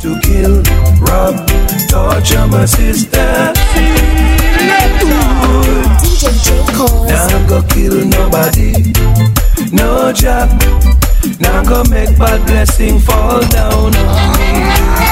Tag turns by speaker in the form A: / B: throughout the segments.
A: to kill, rob, torture my sister.
B: DJ J. Cole.
A: Now I'm gonna kill nobody, no job. Now I'm gonna make bad blessing fall down on me.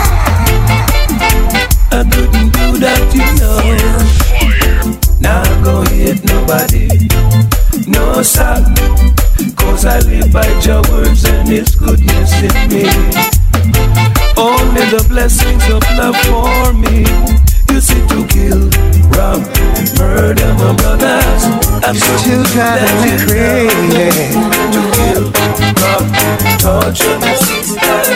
A: I couldn't do that, you know. Now I'm gonna hate nobody, no sir. Cause I live by your words and His goodness in me. Only the blessings of love for me. You see, to kill, rob, murder my brothers. I'm
C: still driving me crazy.
A: To kill, rob, torture my sisters.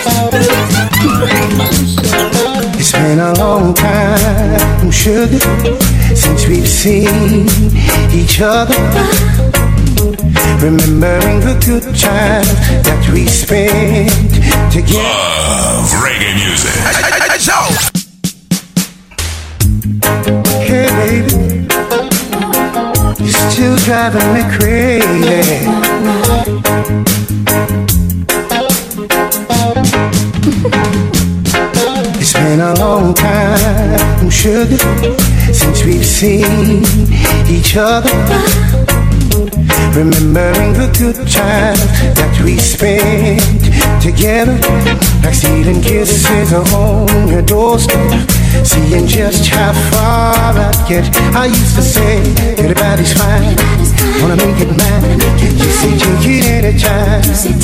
C: It's been a long time, sugar, since we've seen each other. Remembering the good times that we spent together.
D: Love reggae music.
C: Hey baby, you're still driving me crazy. It's been a long time, sugar, since we've seen each other. Remembering the good times that we spent together, like stealing kisses on your doorstep, seeing just how far I'd get. I used to say, everybody's fine, wanna make it mine. You say take it anytime.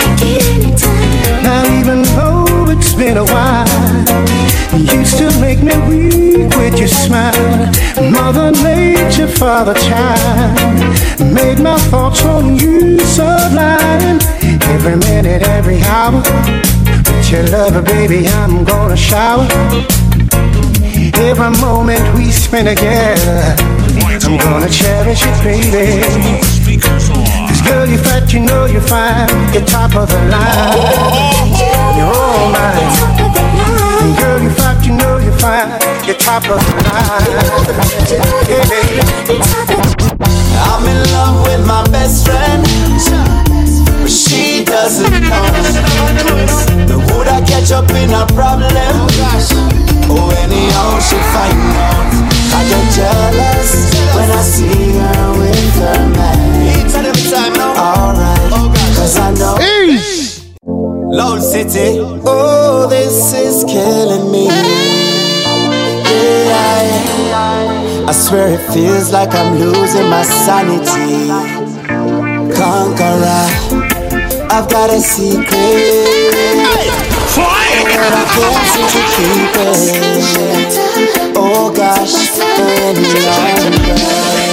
C: Now even though it's been a while, you still make me weak with your smile. Mother Nature, Father Time, made my thoughts on you sublime. Every minute, every hour, with your love, baby, I'm gonna shower. Every moment we spend together, I'm gonna cherish it, baby. Cause girl, you're fat, you know you're fine, you're top of the line. You're all mine. And girl, you're fat, you know you're fine, you're top of the line. Yeah, baby.
E: I'm in love with my best friend, but she doesn't know. The would I catch up in a problem? Oh, anyhow she find out. I get jealous when I see her with her man. Each and every time now. Alright, cause I know. Loud City, oh, this is killing me. Yeah, I swear it feels like I'm losing my sanity. Conqueror, I've got a secret, and I can't seem to keep it. Oh gosh, any longer.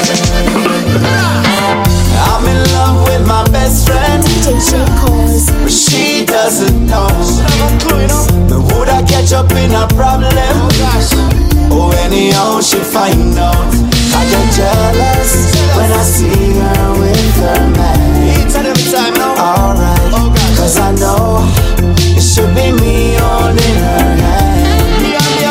E: I'm in love with my best friend, but she doesn't know. But would I catch up in a problem? Oh, anyhow she find out. I get jealous when I see her with her man. Each and every time now. Alright, cause I know it should be me holding her hand. Me and me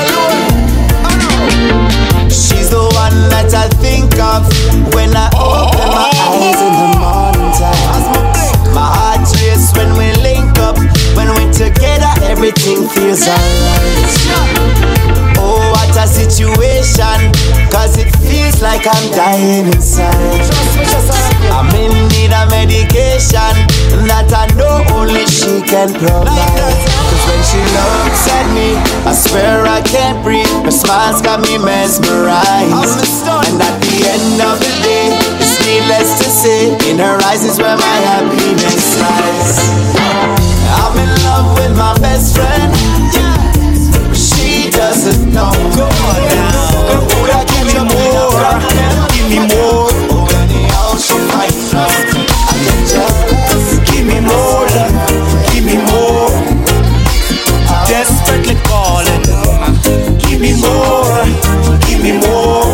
E: alone. She's the one that I think of when I open my eyes in the morning time. My heart races when we link up. When we're together, everything feels alright. Oh, what a situation, cause it feels like I'm dying inside. I'm in need of medication that I know only she can provide. Cause when she looks at me, I swear I can't breathe. Her smile's got me mesmerized. And at the end of the day, it's needless to say, in her eyes is where my happiness lies. I'm in love with my best friend, she doesn't know. Would I give me more? Give me more. Oh, anyhow she might know. I get jealous. Give me more love. Give me more. Desperately calling. Give me more. Give me more.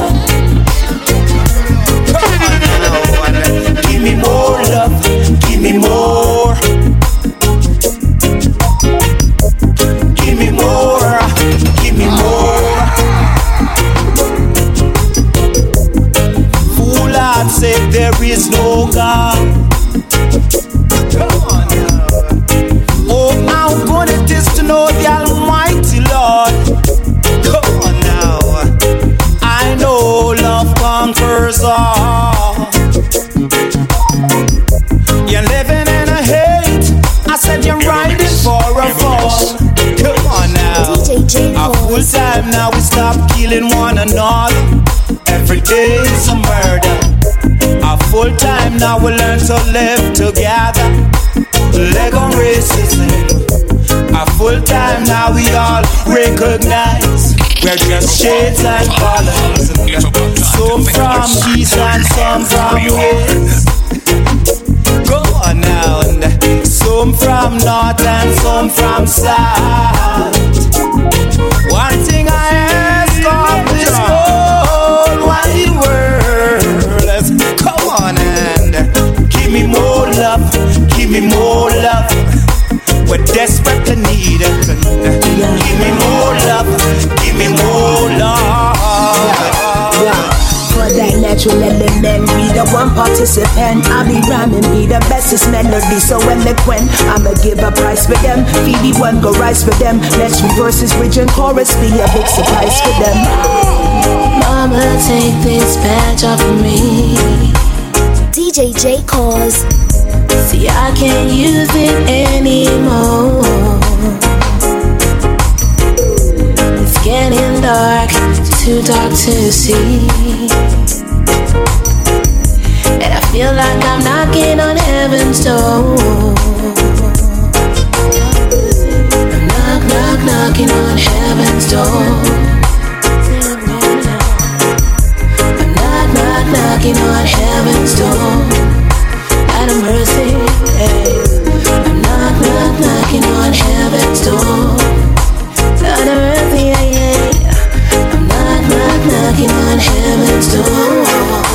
E: Give me more love. Give me more. full time now we stop killing one another. Every day is a murder. A full time now we learn to live together. Leg on racism. A full time now we all recognize we're just shades and colors. Some from east and some from west. Go on now. Some from north and some from south. One thing I ask of this whole wide world, come on and give me more love, give me more love. We're desperately needed. Give me more love, give me more love.
F: For that natural element, be the one participant. I'll be rhyming, be the bestest melody, so eloquent. I'ma give a price for them. Phoebe one go rise for them. Let's reverse this bridge and chorus, be a big surprise for them.
G: Mama, take this badge off of me.
B: DJ J Cause.
G: See, I can't use it anymore. It's getting dark, too dark to see. And I feel like I'm knocking on heaven's door. I'm knocking on heaven's door. I'm knocking on heaven's door. Out of mercy, hey. I'm knocking on heaven's door. Out of mercy, yeah. I'm knocking on heaven's door.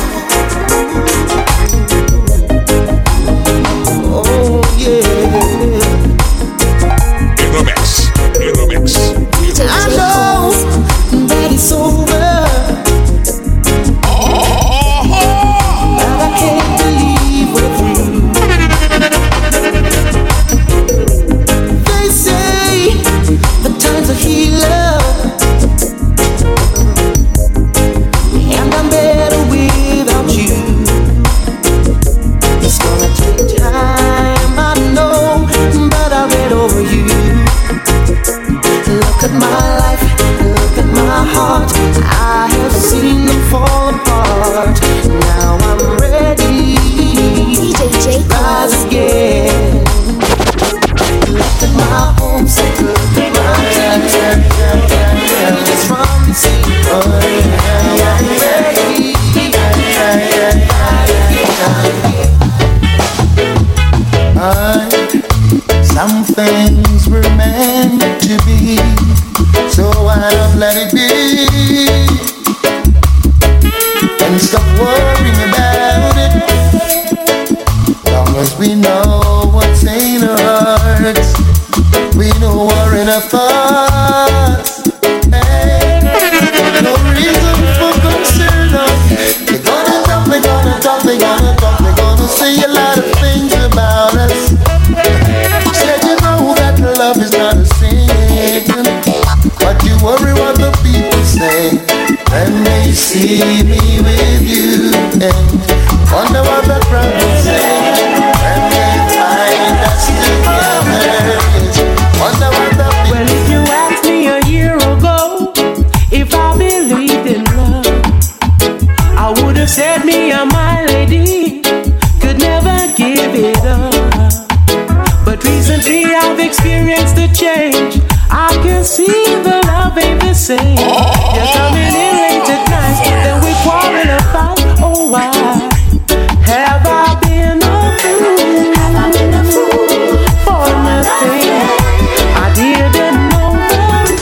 E: Oh yeah.
D: In the mix.
E: I know that it's over. But I can't believe we're through. They say the time's a healer, and I'm better without you. It's gonna take time, I know, but I read over you. Look at my life, look at my heart. I have seen them fall apart. Now I'm ready,
B: DJ J
E: rise
B: Cause.
E: again. Look at my home, say look at my time. It's from the sea. Oh yeah, I'm ready. Some things were meant to be, so I don't let it be. And stop worrying about it. Long as we know what's in our hearts, we know we're in a thoughts. Hey, no reason for concern. They're gonna talk, they're gonna talk, they're gonna talk, they're gonna say a lot of things about us. Said you know that love is not a sin, but you worry what the people say when they see me with you, and wonder what the crowd will say when they find us together. Wonder what the people.
H: Well, if you asked me a year ago if I believed in love, I would have said me and my lady could never give it up. But recently I've experienced a change. I can see the love ain't the same. You're coming in late at night, then we quarrel and fight. Oh, why have I been a fool? Have I been a fool for nothing? I didn't know that.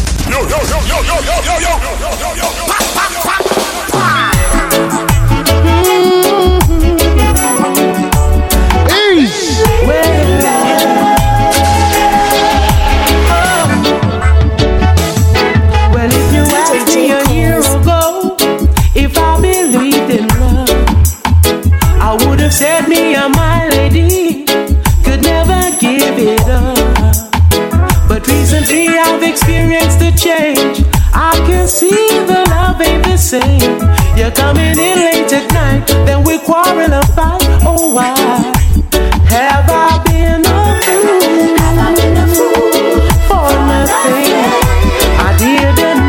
H: Well, if you asked me a year ago if I believed in love, I would have said me and my lady could never give it up. But recently I've experienced a change. I can see the love ain't the same. You're coming in late at night, then we quarrel and fight. Oh, why have I been a fool? Have I been a fool for nothing? I didn't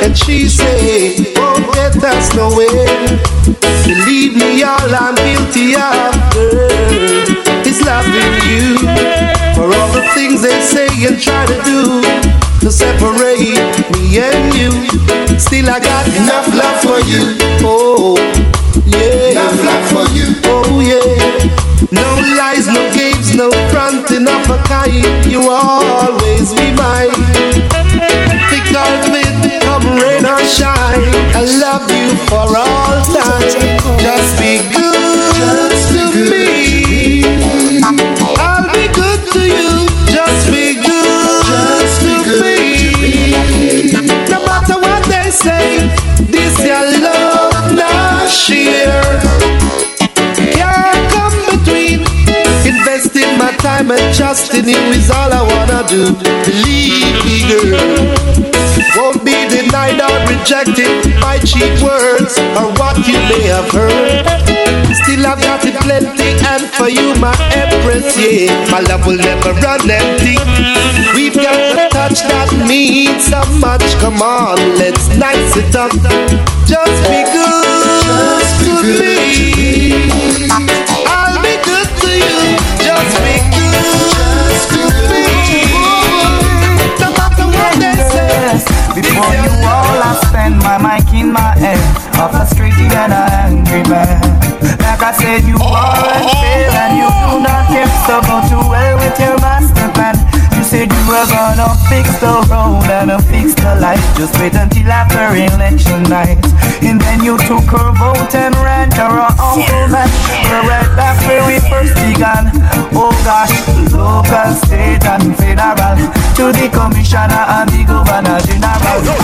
C: and she say, won't get us nowhere. Believe me, all I'm guilty of, girl, is loving you. For all the things they say and try to do to separate me and you, still I got enough love for you. Oh, yeah. Enough love for you. Oh, yeah. No lies, no games, no fronting of a kind. You always be mine. Thick or thin, come rain or shine, I love you for all time. Just be good to me. I'll be good to you. Just be good to me. No matter what they say, this your love not share. Can't come between. Investing my time and trust in you is all I wanna do. Believe me, girl. Won't be denied or rejected by cheap words or what you may have heard. Still I've got it plenty, and for you my empress, yeah, my love will never run empty. We've got the touch that means so much. Come on, let's nice it up. Just be good to me. I'll be good to you. Just be good to me. No matter what they say.
I: Before you all, I spend my mic in my head, a frustrated and an angry man. Like I said, you are unfair and you do not care so go too well with your master plan. You said you were gonna fix the road and fix the light. Just wait until after election night. And then you took her vote and ran to her uncle man. We're right back where we first began. Oh gosh, local, state and federal, to the commissioner and the governor general.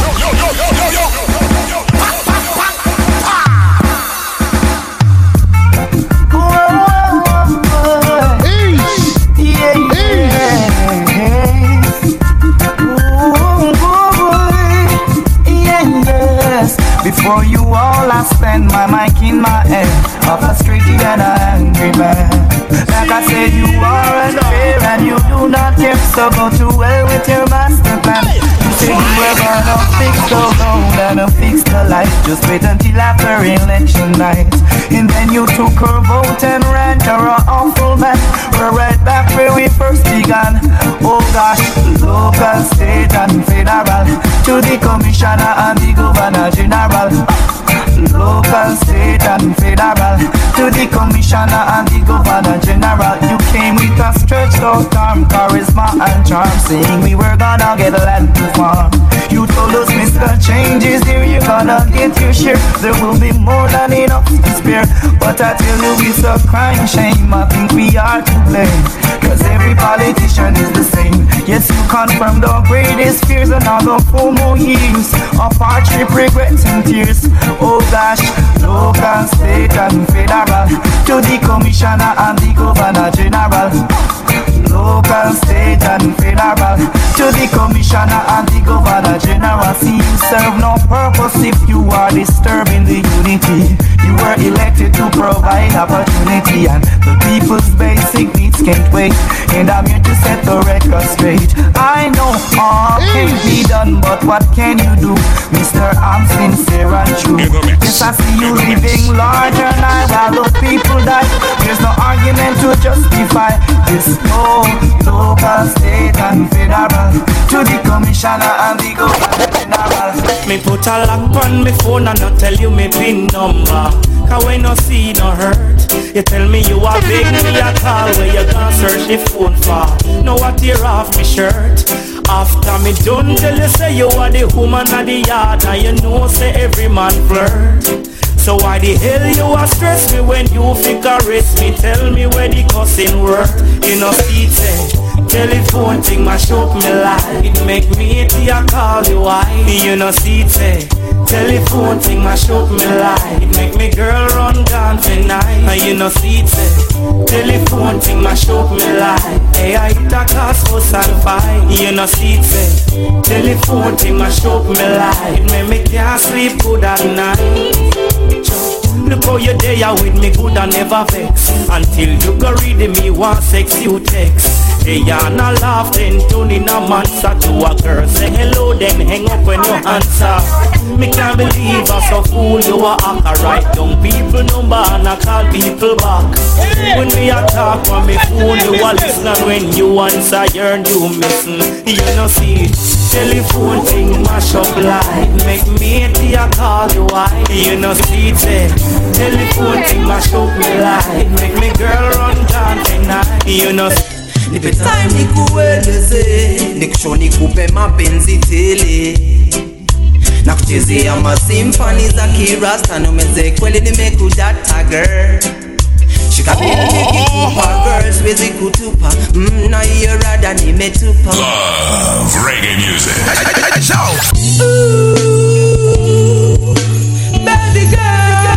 I: Before you all, I spend my mic in my head, a frustrated and an angry man. Like I said, you are unfair and you do not care so go too well with your master plan. You said you were gonna fix the road and fix the light. Just wait until after election night. And then you took her vote and ran to her uncle man. We're right back where we first began. Oh gosh, local, state and federal, to the commissioner and the governor general. Local, state and federal, to the commissioner and the governor general. You came with a stretched out arm, charisma and charm, saying we were gonna get land to farm. You told us Mr. Change is here, you're gonna get your share. There will be more than enough to spare. But I tell you it's a crime, shame, I think we are to blame, cause every politician is the same. Yes, you confirmed our greatest fears, another 4 more years of hardship, regrets and tears. Oh gosh, local, state and federal, to the commissioner and the governor general. Local, state and federal, to the commissioner and the governor general. See, you serve no purpose if you are disturbing the unity. You were elected to provide opportunity, and the people's basic needs can't wait. And I'm here to set the record straight. I know all can be done, but what can you do, Mr. I'm sincere and true. Yes, I see you living larger than while the people die. There's no argument to justify this. Oh, local, state and federal, to the commissioner and the governor general.
H: Me put a lock on me phone and not tell you me pin number, cause when no see no hurt. You tell me you are big me a call where you gonna search the phone for. Know what tear off me shirt. After me done tell you say you are the woman of the yard, and you know say every man flirt. So why the hell you a stress me when you fi caress me? Tell me where the cussing work. You know see it. Telephone thing mash up me life. It make me hate you call you why. You know see it. Telephone thing mash up me life. It make me girl run gone tonight. And you know see it. Telephone thing mash up me life. Hey, I hit a cast house and fight. You know see it. Telephone thing mash up me life. It make me can't sleep good at night. Look how you there with me good and never vex. Until you go read me one sex you text.
J: Rihanna laughing, tuning a monster to a girl. Say hello, then hang up when you answer. Me can't believe I so fool you a act. I write down people number and I call people back. When we a talk, when me fool you a listen. When you answer, you're you missing. You know see, telephone thing mash up life. Make me a call you why. You know see, telephone thing mash up me life. Make me girl run down tonight. You know.
K: Nipe time nikueleze, nikusho nikupe mapenzi tele. Na kuchezea masimfani za kirasta, numeze kweli nimekudata girl. Shikabili nikikupa girls, wezi kutupa, na hiyo rada nimetupa.
D: Love reggae music.
K: Ooh, baby girl.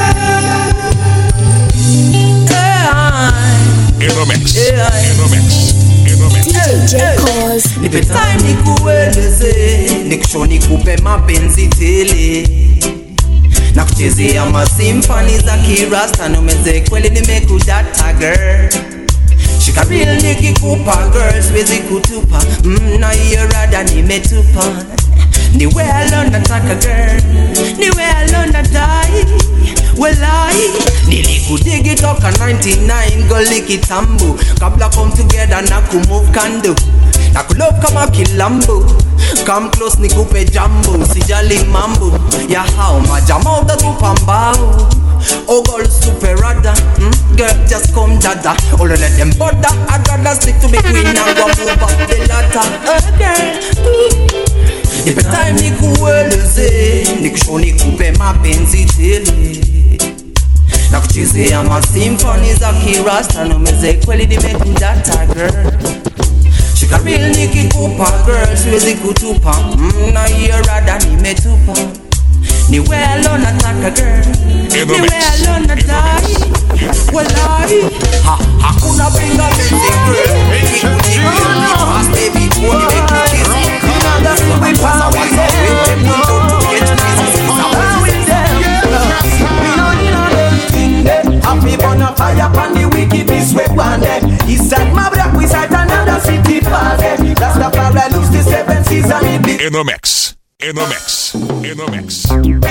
D: In the mix. In the mix. In the mix.
B: DJ Cause.
K: Nipe time nikueleze, nikusho nikupe mapenzi tele. Na kuchezea masimfani za kirasta, numeze kweli nimekudata girl. Shikabili nikikupa girls, wezi kutupa, na hiyo rada nimetupa. Niwe alone nataka girl, niwe alone nadai. Walai, nilikudigi toka 99 goli kitambo. Kabla come together na kumove kando. Na kulove kama kilambo. Come close nikupe jambo, sijali mambo. Ya hao majama utatupa mbao. Oh girl super rada, girl just come dada. All of them bother, I'd rather stick to me queen and go move up the ladder. Girl, nipe time nikueleze, nikusho nikupe mapenzi tele. Na kuchezea masimfoni za kirasta, numeze kweli nimekudata girl. Shikabili nikikupa girls, wezi kutupa, na hiyo rada nimetupa. Niwe alone nataka girl, niwe alone nadai. Walai, hakuna pinga mezi girl. Fast baby, boy, make me kiss. That's the way power is always them. We don't get busy, power with them. We don't need all them thing them. Happy burn fire upon the wickedness we want them. He said my black we sight another city party. That's the power I lose the 7 seas and it be.
D: In the mix. In the mix. In the mix.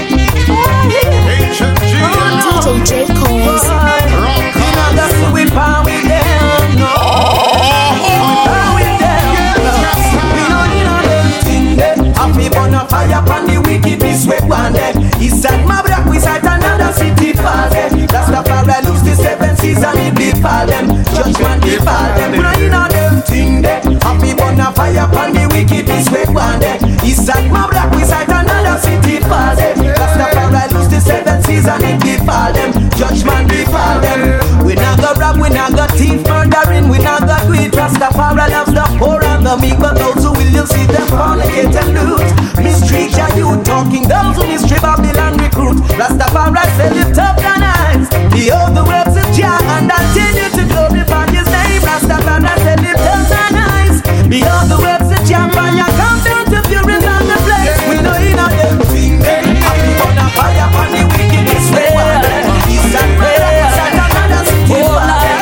B: DJ J Cause.
K: Another we power with them. No, we power with them. We don't need all them thing them. Happy burn fire upon the wickedness we want them. He said my black we sight another city party. That's the power I lose the 7 seas and it befall them. Judgment befall them. We don't need all them thing them. Happy burn fire upon the wickedness we want them. He said my black we sight another city party. That's the power I lose the 7 seas and it befall them. Judgment befall them. We not go rob, we not go thief, murdering, we not go do it. Rastafari loves the poor and the meek, but those who will, you'll see them fornicate and loot. Mistreat ya youth, talking those who mistreat Babylon recruit. Rastafari say lift up the eyes, behold the works of Jah, and continue to glorify His name. Rastafari say lift up the eyes, behold the works of Jah, and you come down to fury on the place. We know you know them things, happy on a fire on the wickedness we want. He's a another city fire.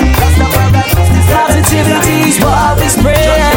L: Positivity is what we spread.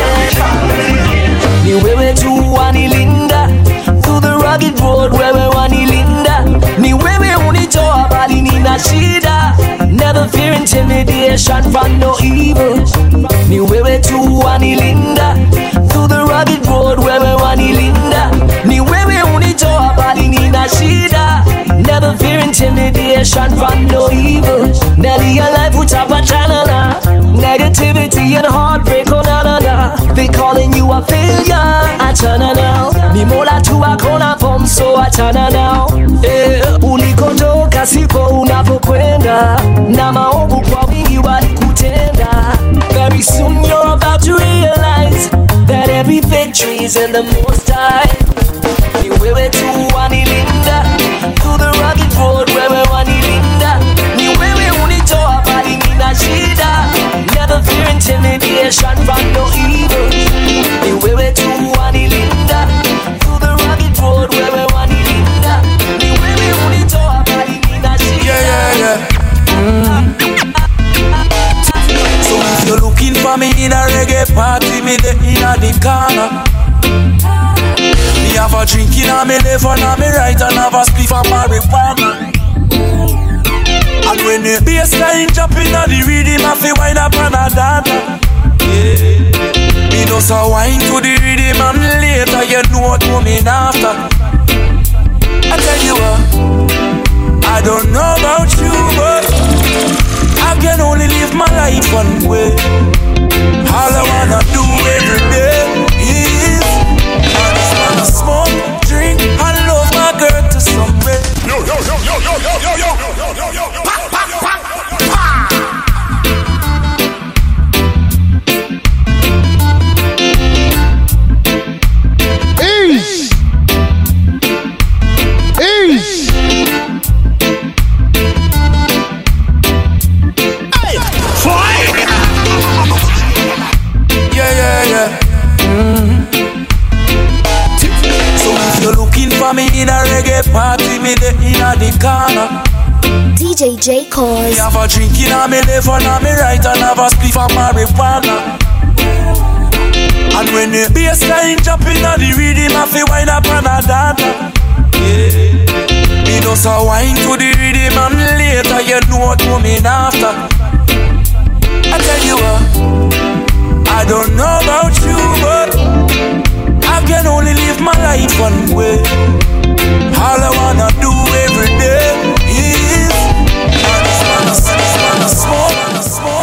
L: Ni wewe tu wanilinda through the rugged road, wewe wanilinda. Ni wewe unitoa bali nina shida. Never fear intimidation from no evil. Ni wewe tu wanilinda through the rugged road, wewe wanilinda. Ni wewe unitoa bali nina shida. Never fear intimidation from no evil. Nelly, your life will top a channel. Negativity and heartbreak, oh na na na. They calling you a failure, I turn now. Ni mola tu akona form, so I turn now. Ulikotoka sipo unapokwenda, na maovu kwa wingi walikutenda. Very soon you're about to realize that every victory is in the Most High. Ni wewe tu wanilinda through the rugged road, wewe wanilinda. Ni wewe unitoa bali nina shida. Never fear intimidation from no evil. Ni wewe tu wanilinda through the rugged road, wewe wanilinda. Ni wewe unitoa bali nina shida.
M: So if you're looking for me in a reggae party, me the inna the corner. Me have a drink inna me left and on me right, and have a spliff of marijuana. And when the bassline jump inna the rhythm, I feel wind up and a dance. Yeah. Me just a wine to the rhythm, and later you know what coming after. I tell you what, I don't know about you, but I can only live my life one way. All I wanna do every day is I just wanna smoke, drink, and love my girl to some way. Yo, yo, yo, yo, yo, yo, yo, yo, yo, yo, yo, yo. Pa, pa, pa, pa.
C: Ease. Ease.
M: Hey, fire. Yeah. So if you're looking for me in a reggae party, me the inna the corner.
B: DJ J Cause.
M: Me have a drink inna me left and on me right, and have a spliff of marijuana. And when the bassline jump inna the rhythm, I feel wind up and a dance. Yeah. Me just a wine to the rhythm, and later you know what coming after. I tell you what, I don't know about you, but I can only live my life one way. All I wanna do every day is I just wanna smoke.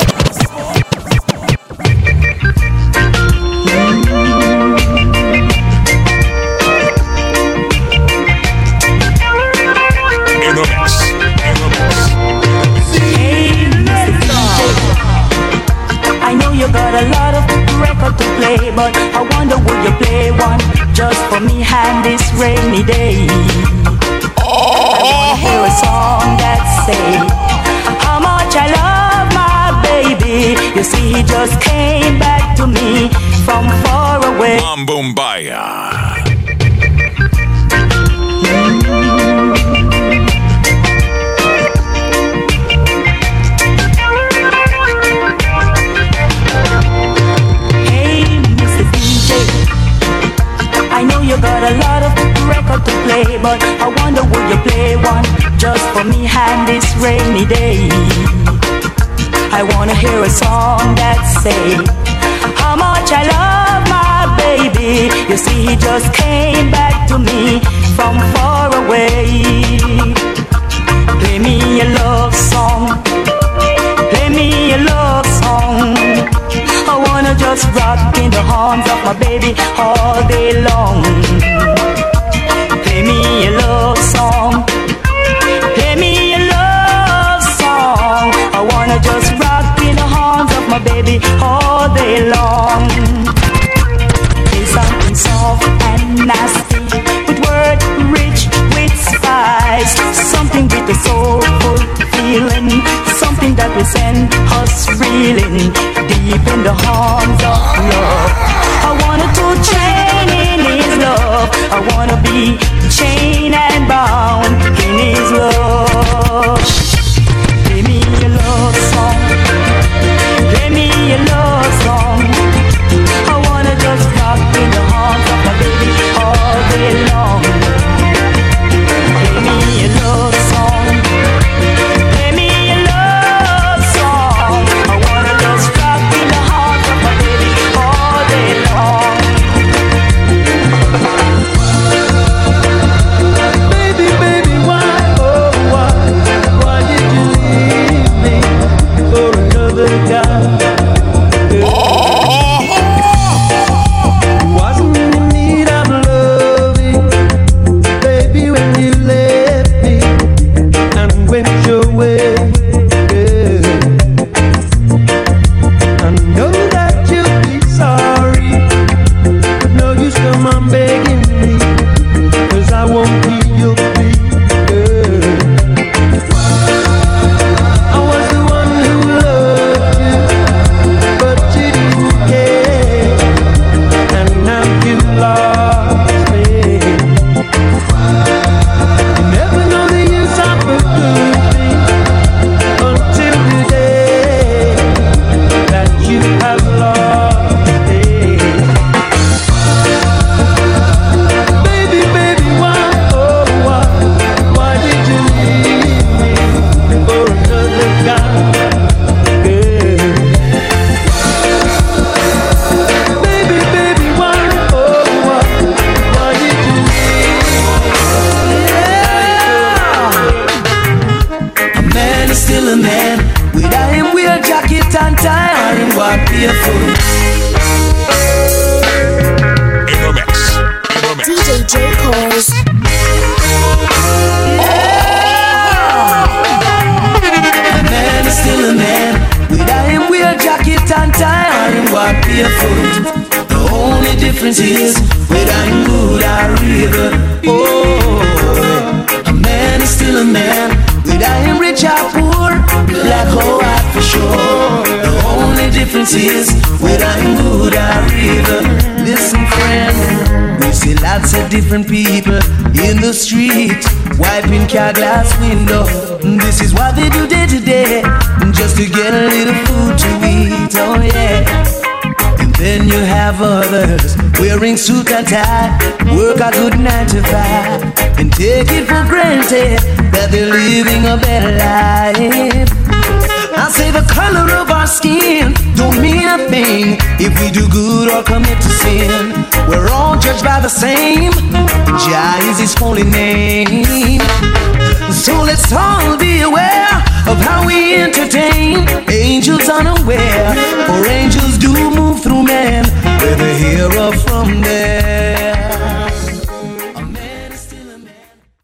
D: In the mix.
L: I know you got a lot of record to play, but I wonder would you play one just for me and this rainy day. I wanna hear a song that say how much I love my baby. You see, he just came back to me from far away.
D: Mambumbaya.
L: I know you got a lot of record to play, but I wonder would you play one just for me and this rainy day. I wanna hear a song that say how much I love my baby. You see, he just came back to me from far away. Play me a love song, play me a love song. I wanna just rock in the arms of my baby all day long. Play me a love song, play me a love song. I wanna just rock in the arms of my baby all day long. Play something soft and nasty, with word rich with spice, something with a soulful feeling, something that will send us reeling deep in the arms of love. I wanna to train in his love. I wanna be chained and bound in his love. Play me a love song, play me a love song. I wanna just rock in the arms of my baby all day long. Play me a love song, play me a love song. I wanna just rock in the arms of my baby all
A: differences, whether I'm good or evil. Listen, friend, we see lots of different people in the street, wiping car glass window. This is what they do day to day, just to get a little food to eat. Oh yeah. And then you have others wearing suit and tie, work a good 9 to 5, and take it for granted that they're living a better life. I say the color of our skin don't mean a thing if we do good or commit to sin. We're all judged by the same. Jah is His holy name. So let's all be aware of how we entertain angels unaware, for angels do move through men, whether here or from there.